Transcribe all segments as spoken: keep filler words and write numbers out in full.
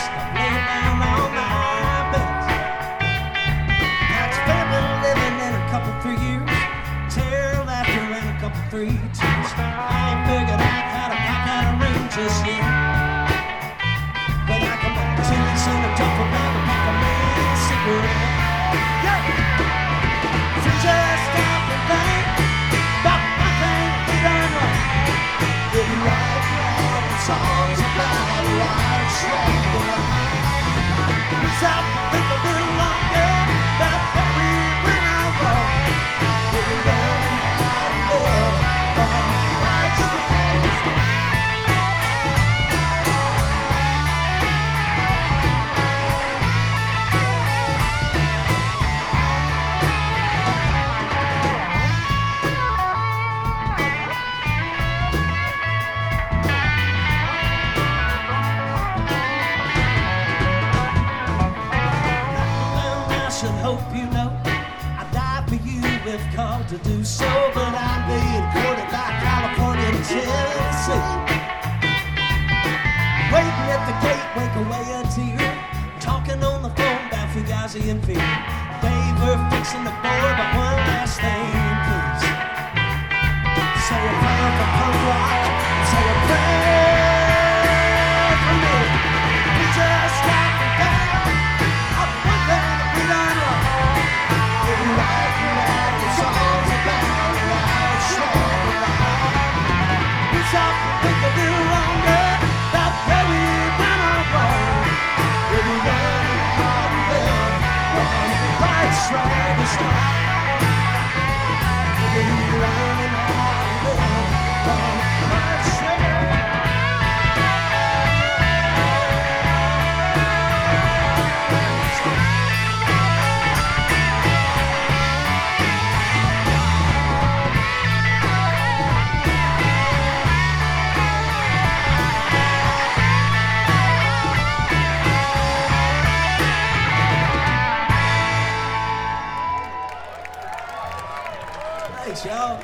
rest, I lay down on my bed. That's family living in a couple three years, tear laughter and a couple three tears. I ain't figured out how to pack out a ring just yet, but I come back to this in a duffel bag and pack a man's cigarette. Yeah. If you just stop and think about one thing we done wrong, we'll be right out in songs about right, strong, and right. Stop and think a little longer about what we went out wrong. We'll be learning how to live from right, strong, and right. Hope you know I die for you if called to do so, but I'm being courted by California and Tennessee. Waiting at the gate, wake away a tear, talking on the phone about Fugazi and fear. Babe, we're fixing the board, but one last thing, please. Say a prayer for punk rock, say a prayer for me. We just got to down of one thing that we done wrong. Right, right, the songs about right, strong, right. We stop and think a little longer about where we've done our wrong. We'll be learning how to live from right, strong, and strong. We'll be learning how to live from right, strong. Thanks, y'all.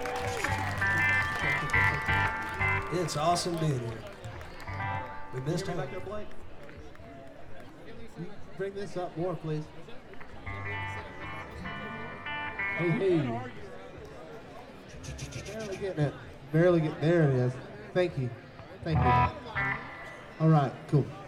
It's awesome being here. We missed her. Bring this up more, please. Hey, hey. Barely getting it. Barely get there. It is. Thank you. Thank you. All right. Cool.